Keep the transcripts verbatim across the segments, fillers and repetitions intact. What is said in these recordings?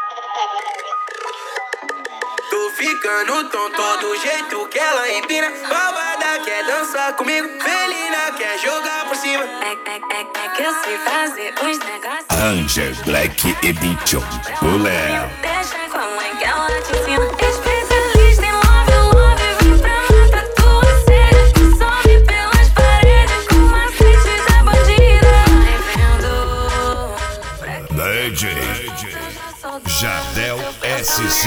Tô ficando tonto do jeito que ela empina. Malvada quer dançar comigo, felina quer jogar por cima. É, é, é, é que eu sei fazer os negócios. Angel, Black e Bicho, o Léo. Deixa com a mãe que ela te ensina. Especialista em love, love, vem pra matar tua sede. Sobe pelas paredes com macete da bandida. Vai vendo. D J Jardel S C.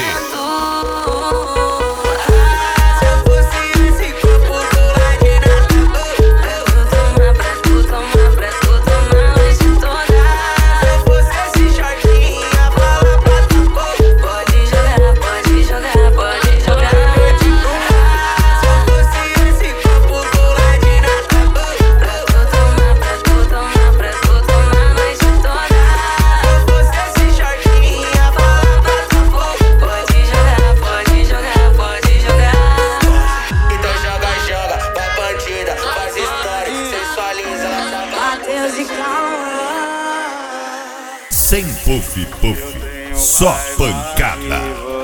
Sem puff puff, só pancada.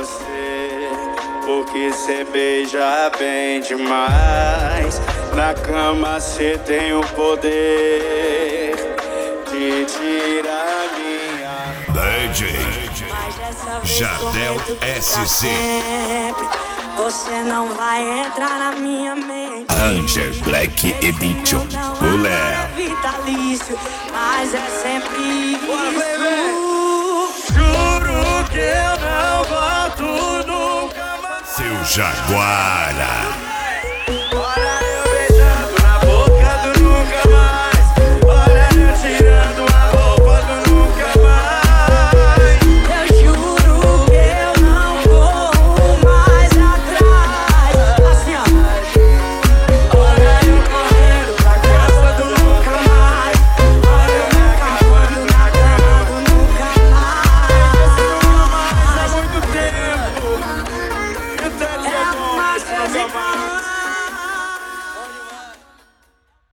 Porque cê beija bem demais. Na cama cê tem o poder de tirar minha. D J Jardel S C. Você não vai entrar na minha mente. Angel, Black e Bicho, o Léo. É vitalício, mas é sempre isso. Juro que eu não volto nunca mais. Seu Jaguara.